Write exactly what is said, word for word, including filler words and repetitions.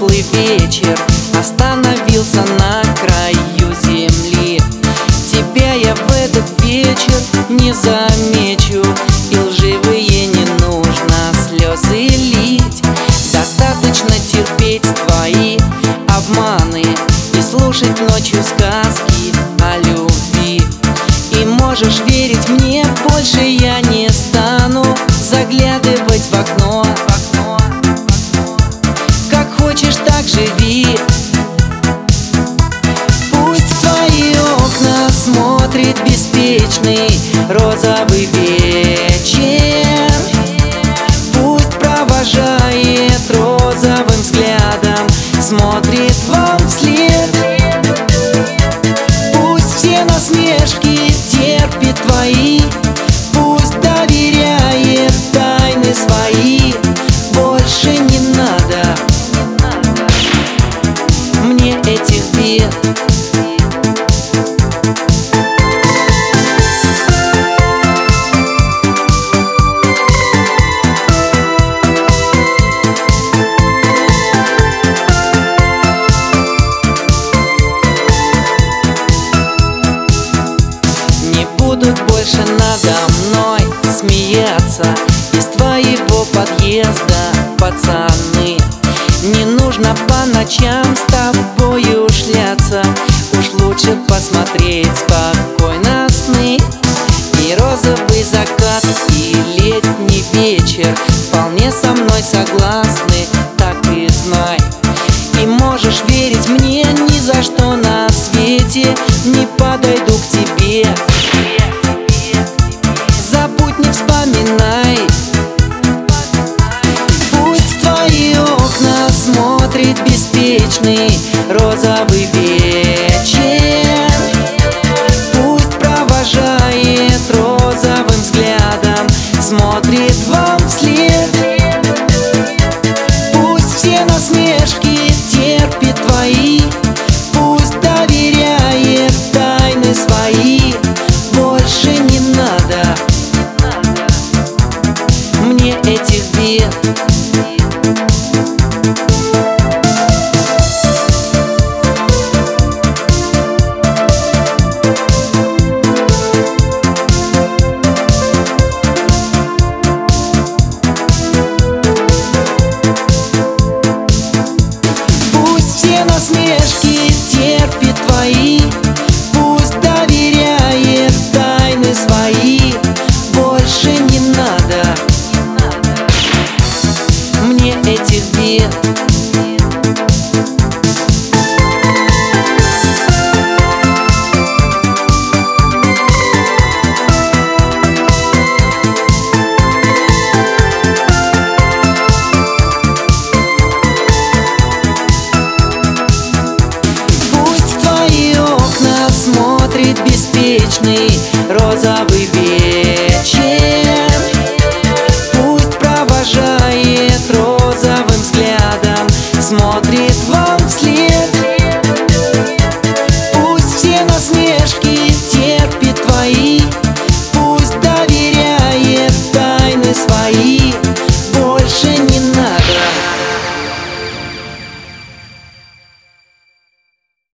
теплый вечер остановился на краю земли. Тебя я в этот вечер не замечу, и лживые не нужно слезы лить. Достаточно терпеть твои обманы и слушать ночью сказки о любви. И можешь верить мне, больше я не стану заглядывать в окно. Как хочешь, так живи. Пусть в твои окна смотрит беспечный розовый вечер. Пусть провожает розовым взглядом, смотрит вам вслед. Пусть все насмешки терпит твои, пусть доверяет тайны свои. Больше не надо мне этих бед. Не будут больше надо мной смеяться из твоего подъезда, пацаны. Не нужно по ночам с тобою шляться, уж лучше посмотреть спокойно сны. И розовый закат, и летний вечер вполне со мной согласны, так и знай. И можешь верить мне, ни за что на свете не подойду к тебе. Забудь, не вспоминай. Пусть в твои окна смотрит беспечный розовый вечер. Пусть провожает розовым взглядом, смотрит вам вслед. Пусть все насмешки терпит твои, пусть доверяет тайны свои. Больше не надо мне этих бед.